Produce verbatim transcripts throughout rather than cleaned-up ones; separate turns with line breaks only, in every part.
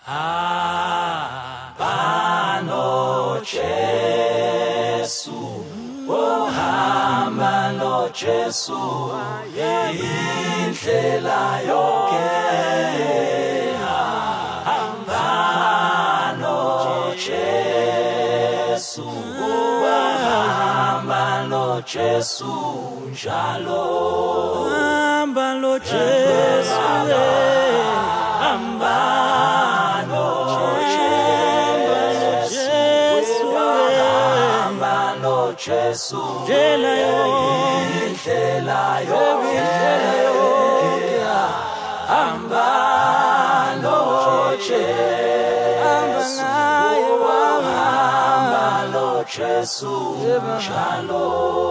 Hamba noJesu, oh hamba noJesu, indlela yonke. Hamba noJesu, oh hamba noJesu njalo.
Hamba noJesu,
hamba Jesu,
indlela yonke,
indlela yonke, hamba noJesu, hamba noJesu njalo.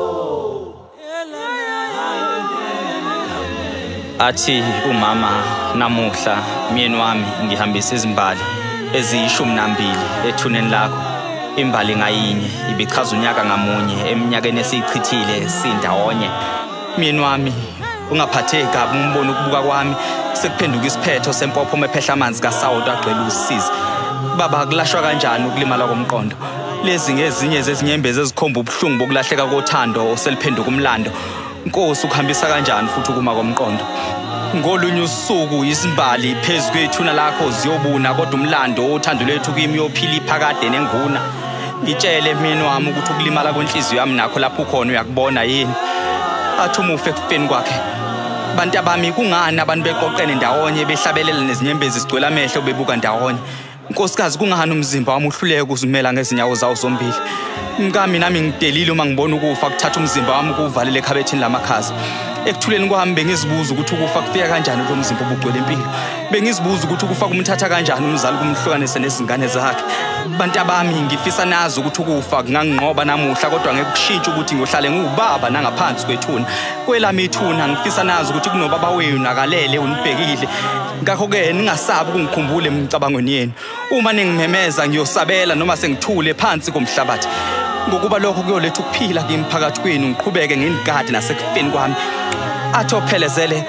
Athi umama namuhla myeni wami ngihambisa izimbali eziyishumi nambili ethuneni lakho. Imbali ngayinye ibichaza unyaka ngamunye eminyakeni esichithile sindawonye. Myeni wami ungaphatheki kabi umbona ukubuka kwami sekuphenduka isiphetho sempopho mephehla amanzi kaSawudo agcwele usizi. Baba kulashwa kanjani ukulimala komqondo? Lezi ngezinye zezinyembezi ezikhomba ubuhlungu bokulahleka kothando oseliphenduka umlando. Nkosi ukuhambisa kanjani futhi ukuma komqondo? Ngolunye usuku izimbali phezulu kwethuna lakho ziyobuna kodwa umlando othando lethu kimi yophila iphakade nenguna. Ngitshele myeni wami ukuthi ukulimala kwenhliziyo yami nakho lapho ukhona uyakubona yini. Athi umufe ekufeni kwakhe. Bantu abami kungani abantu beqoqene ndawonye behlabelela nezinyembezi sigcwele amehlo bebuka ndawonye. Nkosikazi kungani umzimba wami uhluleke ukuzimela ngezinyawo zawo zombili. Ngami nami ngidelile uma ngibona ukufa kuthatha umzimba wami ukuvalele ekhabethini lamakhaza. Ekuthuleni kwami bengizibuza ukuthi ukufa kufika kanjani lo mzimba obugcwele impilo. Bengizibuza ukuthi ukufa kumthatha kanjani umzali kumhlukanisa nezingane zakhe. Bantu abami ngifisa nazi ukuthi ukufa kunganginqoba namuhla kodwa ngeke kushintshe ukuthi ngiyohlale ngubaba nangaphansi kwethuna. Kwelami ithuna ngifisa nazi ukuthi kunobaba wenu nakalele unibhekile. Ngakho ke ningasabi ukungikhumbule emicabangweni yenu. Uma ningimemeza ngiyosabela noma sengithule phansi komhlabathi. Ngokuba lokho kuyoletha ukuphila kimi phakathi kwenu ngiqhubeke nginigade nasekufeni kwami. Athophelezele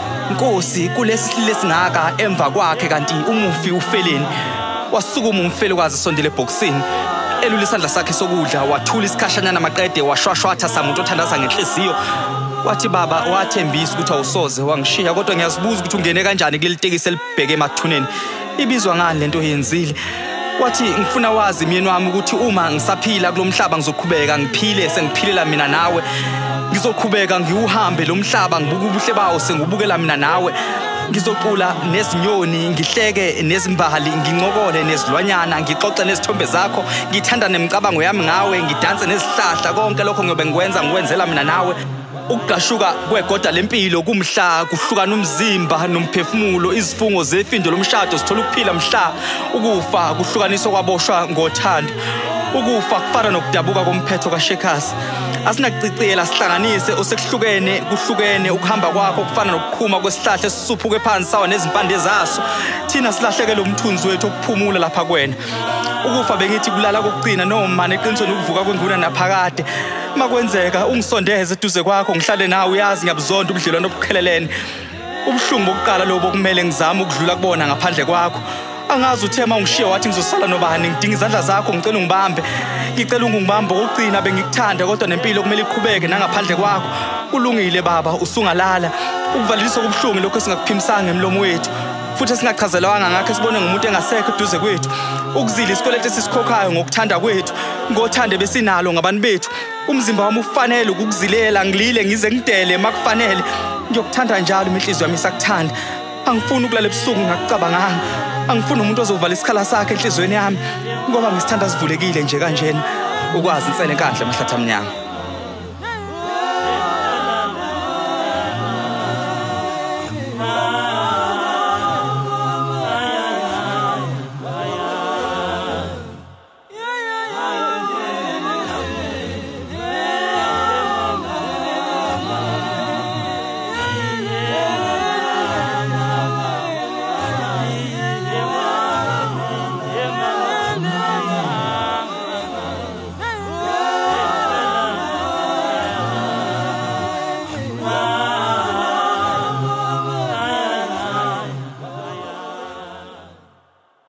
Nkosi kulesi silile singaka emva kwakhe kanti umufi ufeleni. Wasukuma umfelokazi sondele ebhokisini elula isandla sakhe sokudla wathula isikhashana namaqede washwashwatha samuntu othandaza ngenhliziyo. Wathi baba wathembisa ukuthi awusoze wangishiya kodwa ngiyazibuza ukuthi ungene kanjani kuleli tekisi elibheke emathuneni. Ibizwa ngani lento oyenzile? Wathi ngifuna wazi myeni wami ukuthi uma ngisaphila kulomhlaba ngizoqhubeka ngiphile sengiphilela mina nawe. Ngizoqhubeka ngiuhambe lo mhlaba ngibuka ubuhle bawo sengibukela mina nawe. Ngizoqula nezinyoni ngihleke nezimbali ngincokole nezilwanyana ngixoxe nezithombe zakho ngithanda nemicabango yami ngawe ngidanse nezihlahla konke lokho ngiyobe ngikwenza ngikwenzela mina nawe. Ukugashuka kwegoda lempilo kumhla kuhlukana umzimba nomphefumulo izifungo zefindo lomshado sithola ukuphila mhla ukufa kuhlukaniswa kwaboshwa ngothando. Ukufa kufana nokudabuka komphetho kaShekhasi. Asinacicela sihlanganise osekuhlukene kuhlukene ukuhamba kwakho kufana nokuqhuma kwesihlahla esisuphuke phansi sawa nezimpande zaso. Thina silahleke lo mthunzi wethu okuphumula lapha kwena. Ukufa bengithi kulala kokugcina noma neqinisweni ukuvuka kwenguna naphakade. Makwenzeka ungisondeze eduze kwakho ngihlale nawe uyazi ngiyabuzonda ubudlelwano obuqhelelene. Ubuhlungu bokuqala lobo kumele ngizame ukudlula kubona ngaphandle kwakho. Angazi uthema ungishiya wathi ngizosala nobani ngidinga izandla zakho ngicela ungibambe. Ngicela ungibambe ukugcina bengikuthanda kodwa nempilo kumele iqhubeke nangaphandle kwakho. Kulungile baba usungalala. Ukuvalisa kubuhlungu lokho singakuphimisanga emlomo wethu. Futhi singachazelwanga ngakho sibone ngumuntu engasekho eduze kwethu. Ukuzila isikwelete sisikhokhayo ngokuthanda kwethu. Ngothande besinalo ngabantu bethu. Umzimba wami ufanele ukukuzilela ngilile ngize ngidele makufanele. Ngiyokuthanda njalo inhliziyo yami isakuthanda. Angifuni ukulala ebusuku ngakucabanganga. Angifuni umuntu ozovala isikhala sakhe enhlizweni yami ngoba ngisithanda sivulekile nje kanjena ukwazi insele enkandla emahlathi amnyama.